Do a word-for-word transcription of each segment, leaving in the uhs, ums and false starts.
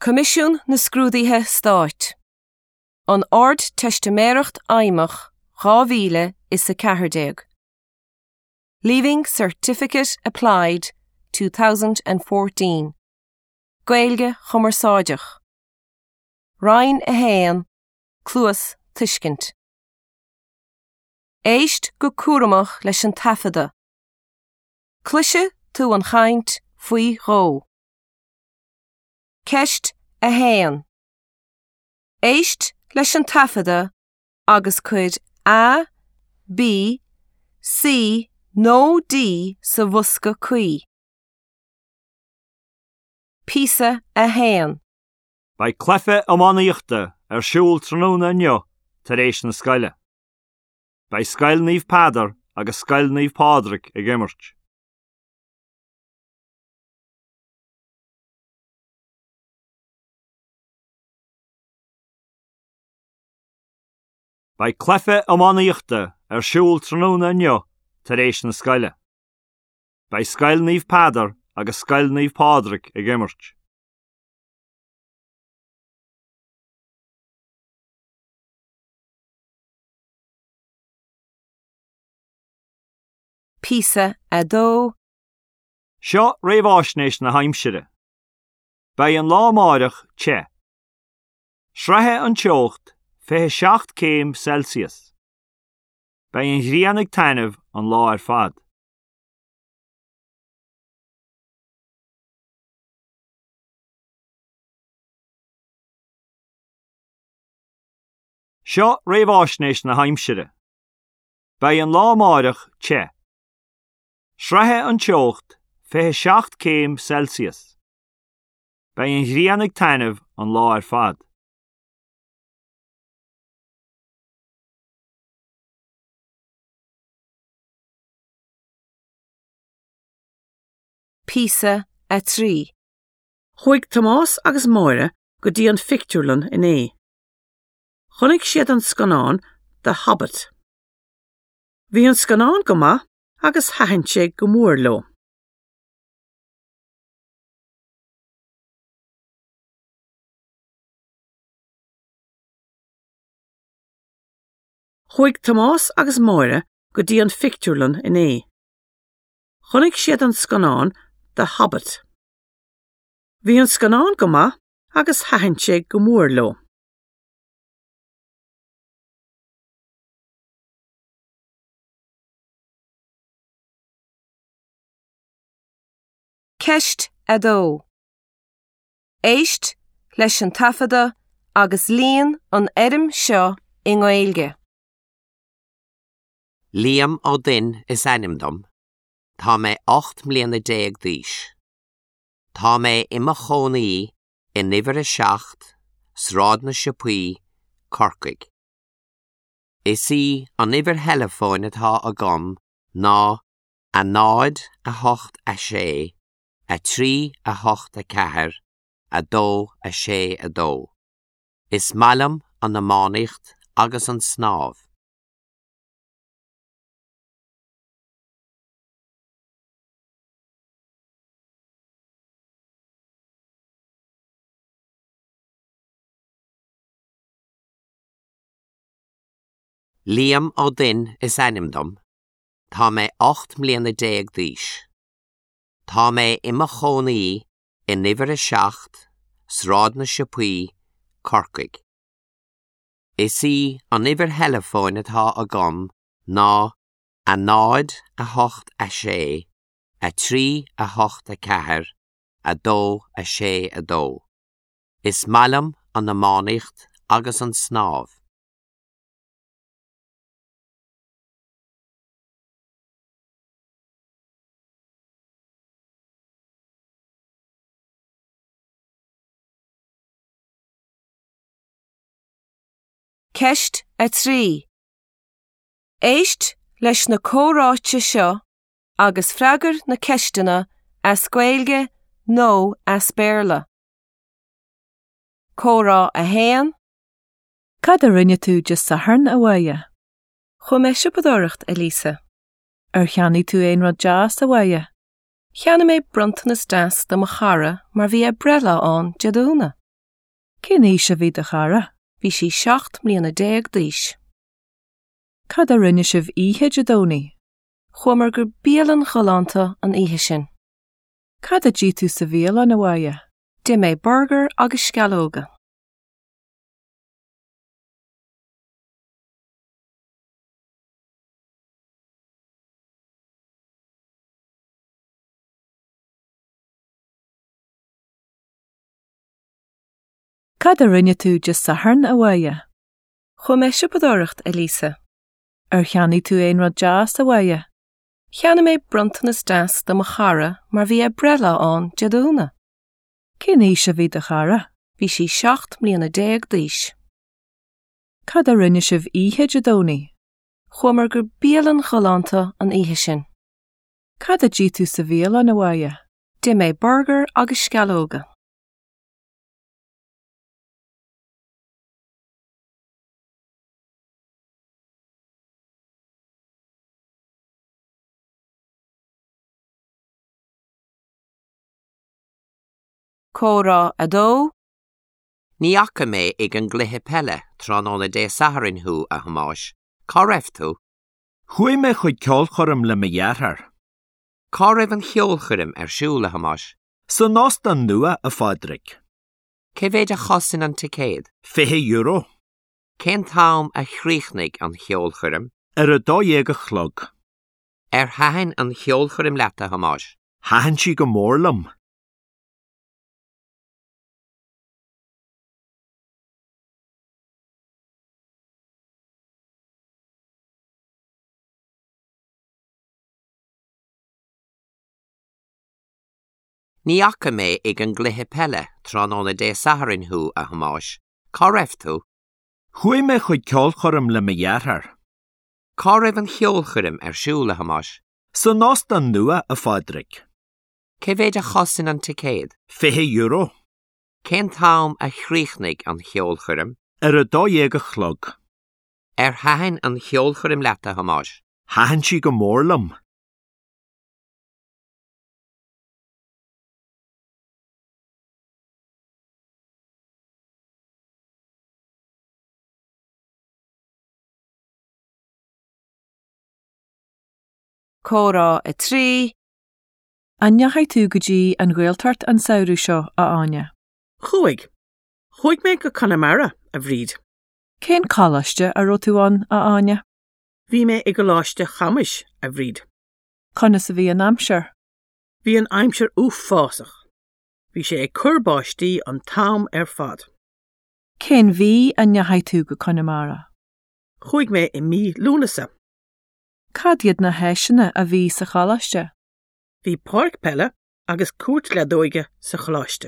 Comisiún na Scrúdaithe Stáit. An Ard Testamentocht Aimach dhá mhíle is sa ceathair. Leaving Certificate Applied two thousand fourteen. Gaeilge Chomarsáideach. Ryan a Héan, Cluas Tuiscint. Éist go cuaramach leis an tafada. Cluise tú an chaint faoi ró. Ceist a Héan. Éist leis an tafada agus cuid A, B, C, nó D sa bhusca cuí. Písa a Héan. Ba clefa amánaíochta ar siúl tróna nniu tar éis na scaile. Ba scail níomh pádar agus scail níomh pádraig ag imirt. Ba clefa amánaíochta ar siúl tróna nniu tar éis na scaile. Ba scail níomh pádar agus scail níomh pádraig ag imirt. Písa a dó. Seo réamhásnéis na haimsire. Ba an lámáireach te. Sreithe an teocht fiche seacht céim Celsius. Ba an ghriannig tainmh an lá ar fad. Seo réamhásnéis na haimsire. Ba an lámáireach te. Sreithe an teocht fiche seacht céim Celsius. Ba an ghriannig tainmh an lá ar fad. Písa a trí. Chuig Tomás agus Máire go dtí an fictiúlan in é. Chonnig siad an scanán The Hobbit. Bhí an scanán go maith agus haithint sé go mór leo. Chuig Tomás agus Máire go dtí an fictiúlan in é. Chonnig siad an scanán The Hobbit. Bhí an scanán go maith agus haithint sé go mór leo. Ceist a dó. Éist leis an tafada agus líon an éirim seo in Gaeilge. Liam ó din is animdom. Tá mé ocht mbliana déag dhís. Tá mé imime chónaí in nifer a seacht, sráid na sipaí, Corcaig. Is í an nifer helefóin atá agam ná a náid a hocht a sé, a trí a hocht a ceathair, a dó a sé a dó. Is malam an na mánaíocht agus an snámh. Liam ó din is animdom. Tá mé ocht mbliana déag dhís. Tá mé imime chónaí in nifer a seacht, sráid na sipaí, Corcaig. Is í an nifer helefóin atá agam ná a náid a hocht a sé, a trí a hocht a ceathair, a dó a sé a dó. Is malam an na mánaíocht agus an snámh. Ceist a trí. Éist leis na córáite seo agus freagar na ceistena as Gaeilge nó as Béarla. Córá a Héan. Cad a rinne tú just sa thurn a bhaile? Chu mé sipadóireacht, Elisa. Ar cheannaí tú aon rud deas a bhaile? Cheanna mé bruntanas deas do mo chara mar bhí a brela an deadúna. Cin é se bhí de chara. Bhí sí seacht mbliana déag díos. Cad a rinne sibh ihe jadóní. Chumar gur bíalan cholánta an ihe sin. Cad a dí tú sa bhíal an bhaia. Di mé burger agus scalóga. Cad a rinne tú just sa harn a bhaia. Chum é sipadóireacht, Elisa. Ar cheannaí tú éon rud deas a bhaia. Cheanna mé bruntanas das do mo chara mar bhí é brela an jadóna. Cin é se bhí de chara. Bhí sí seacht mbliana déag díos. Cad a rinne sibh ihe jadóní. Chumar gur bíalan cholánta an ihe sin. Cad a dí tú sa bhíal an bhaia. Di mé burger agus scalóga. Córá a dó. Ní acha mé ag an gluthe pelle trán óna dé saharin hu a hamáis. Cá raibh tú? Chuaigh mé chuid ceol chorm le mo dhearthar. Cá raibh an cheol churim ar siúl a hamáis. Sa nás an nua a fádric. Cé bhéid a chosin an ticéad? Fiche euro. Cén tám a chríchnig an cheol churim? Ar a dó dhéag a chlog. Ar hain an cheol churim leat a hamáis. Hahan si go mórlam. Ní acha mé ag an gluthe pelle trán óna dé saharin hu a hamáis. Cá raibh tú? Chuaigh mé chuid ceol chorm le mo dhearthar. Cá raibh an cheol churim ar siúl a hamáis. Sa nás an nua a fádric. Cé bhéid a chosin an ticéad? Fiche euro. Cén tám a chríchnig an cheol churim? Ar a dó dhéag a chlog. Ar hain an cheol churim leat a hamáis. Hahan si go mórlam. Córá a trí. Anneachai tú go dtí an ghaeltart an saoirú seo a aine. Chuaig. Chuaig mé go Connemara a bhríd. Cén cálaiste a ró tú an a aine. Bhí mé ag go láiste chamis a bhríd. Conna sa bhí an amseir. Bhí an aimseir úf fásach. Bhí sé ag curbáistí an tám ar fad. Cén bhí anneachai tú go Connemara. Chuaig mé i mí lúnasa. Cad iad na heiseanna a bhí sa chálaiste. Bhí páirc pelle agus cuairt le dóige sa chláiste.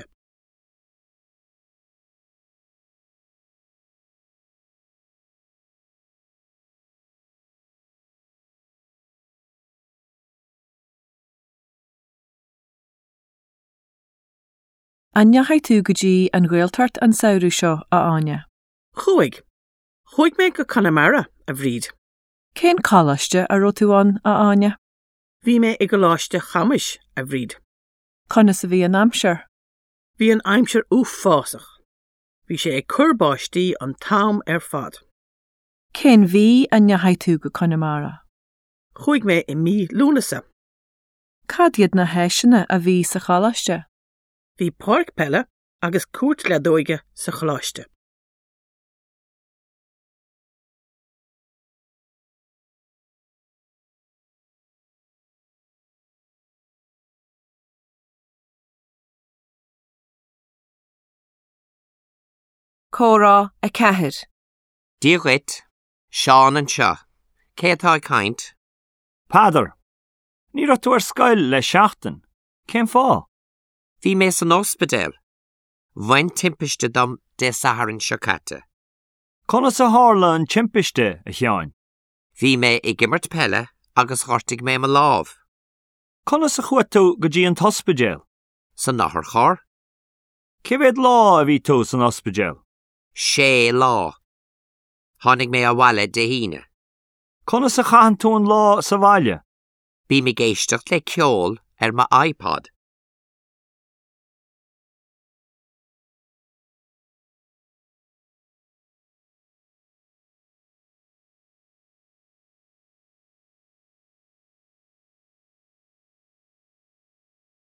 Anneachai tú go dtí an ghaeltart an saoirú seo a aine. Chuaig. Chuaig mé go Connemara a bhríd. Cén cálaiste a ró tú an a aine. Bhí mé ag go láiste chamis a bhríd. Conna sa bhí an amseir. Bhí an aimseir úf fásach. Bhí sé ag curbáistí an tám ar fad. Cén bhí anneachai tú go Connemara. Chuaig mé i mí lúnasa. Cad iad na heiseanna a bhí sa chálaiste. Bhí páirc pelle agus cuairt le dóige sa chláiste. Córá a ceathair. Díogait, Seán an seo. Cé atá caint? Padar. Ní ra tú ar scoil le seachtain. Cén fá? Bhí mé san ospidéal. Bhain timpiste dom dé saharin seo caite. Conna sa hála an timpiste a cheáin. Bhí mé ag gimmert pelle agus chortig mé ma láb. Conna sa chuat tú go dtí an tospidéal. San nachar chor? Cé bhéad lá a bhí tú san ospidéal? Sé lá. Tháinig mé a bhaile de híine. Conna sa chahan tú an lá sa bhaile? Bhí mé géisteach le ceol ar ma iPod.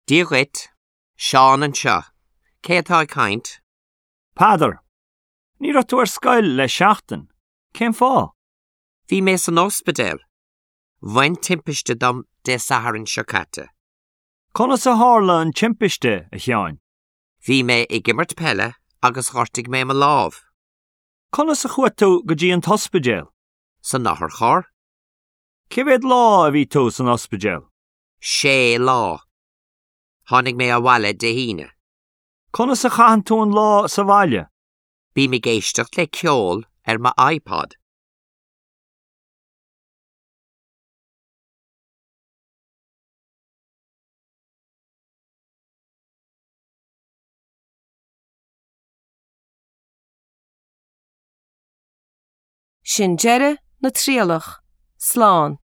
Díogit, Seán an seo, cé atá caint? Padar, ní ra tú ar scoil le seachtain. Cén fá? Bhí mé san ospidéal. Bhain timpiste dom de saharan seo caite. Conas a hála an timpiste a cheáin. Bhí mé i gimmert pelle agus chortig mé ma láv. Conas a chuat tú go dtí an hospidéal. San nachar chor, Civéad lá a bhí tú san hospidéal. sé lá. Honnig mé a bhaile de híine. Conas a chahan tú an lá sa bhaile. Bhí mé géisteach le ceol ar ma iPod. Sin deire na tríalach, sláán.